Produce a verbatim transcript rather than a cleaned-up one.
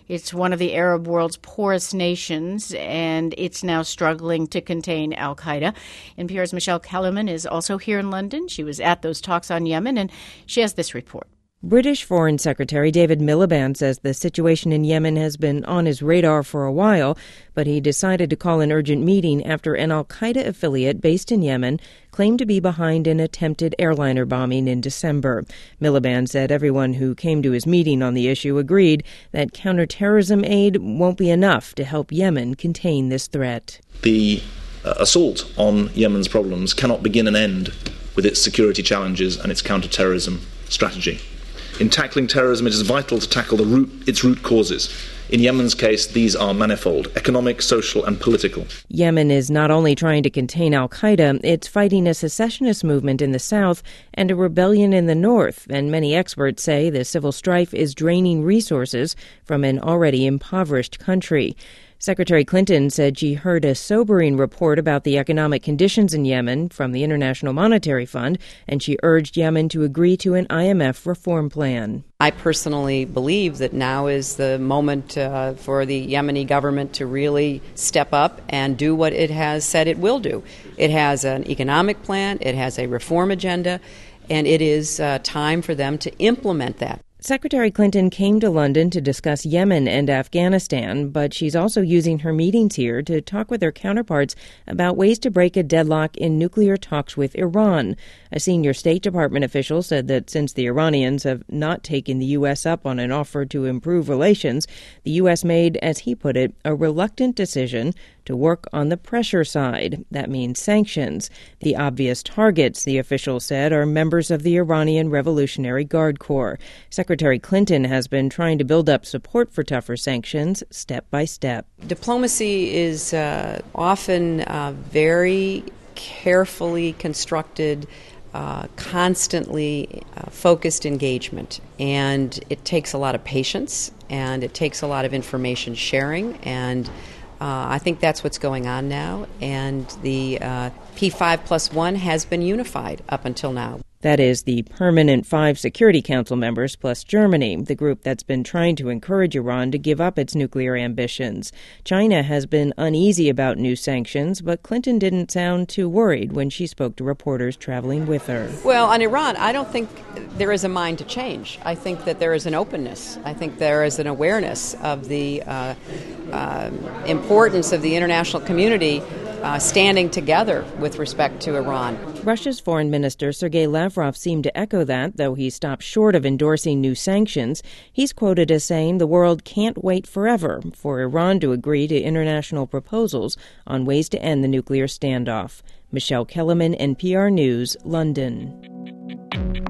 It's one of the Arab world's poorest nations, and it's now struggling to contain al-Qaeda. N P R's Michelle Kellerman is also here in London. She was at those talks on Yemen, and she has this report. British Foreign Secretary David Miliband says the situation in Yemen has been on his radar for a while, but he decided to call an urgent meeting after an al-Qaeda affiliate based in Yemen claimed to be behind an attempted airliner bombing in December. Miliband said everyone who came to his meeting on the issue agreed that counterterrorism aid won't be enough to help Yemen contain this threat. The uh, assault on Yemen's problems cannot begin and end with its security challenges and its counterterrorism strategy. In tackling terrorism, it is vital to tackle the root, its root causes. In Yemen's case, these are manifold: economic, social, and political. Yemen is not only trying to contain al-Qaeda, it's fighting a secessionist movement in the south and a rebellion in the north, and many experts say the civil strife is draining resources from an already impoverished country. Secretary Clinton said she heard a sobering report about the economic conditions in Yemen from the International Monetary Fund, and she urged Yemen to agree to an I M F reform plan. I personally believe that now is the moment uh, for the Yemeni government to really step up and do what it has said it will do. It has an economic plan, it has a reform agenda, and it is uh, time for them to implement that. Secretary Clinton came to London to discuss Yemen and Afghanistan, but she's also using her meetings here to talk with her counterparts about ways to break a deadlock in nuclear talks with Iran. A senior State Department official said that since the Iranians have not taken the U S up on an offer to improve relations, the U S made, as he put it, a reluctant decision to work on the pressure side. That means sanctions. The obvious targets, the official said, are members of the Iranian Revolutionary Guard Corps. Secretary Clinton has been trying to build up support for tougher sanctions step by step. Diplomacy is uh, often uh, very carefully constructed, uh, constantly uh, focused engagement, and it takes a lot of patience, and it takes a lot of information sharing, and Uh, I think that's what's going on now, and the uh, P five plus one has been unified up until now. That is the permanent five Security Council members plus Germany, the group that's been trying to encourage Iran to give up its nuclear ambitions. China has been uneasy about new sanctions, but Clinton didn't sound too worried when she spoke to reporters traveling with her. Well, on Iran, I don't think there is a mind to change. I think that there is an openness. I think there is an awareness of the uh, uh, importance of the international community Uh, standing together with respect to Iran. Russia's Foreign Minister Sergei Lavrov seemed to echo that, though he stopped short of endorsing new sanctions. He's quoted as saying the world can't wait forever for Iran to agree to international proposals on ways to end the nuclear standoff. Michelle Kellerman, N P R News, London.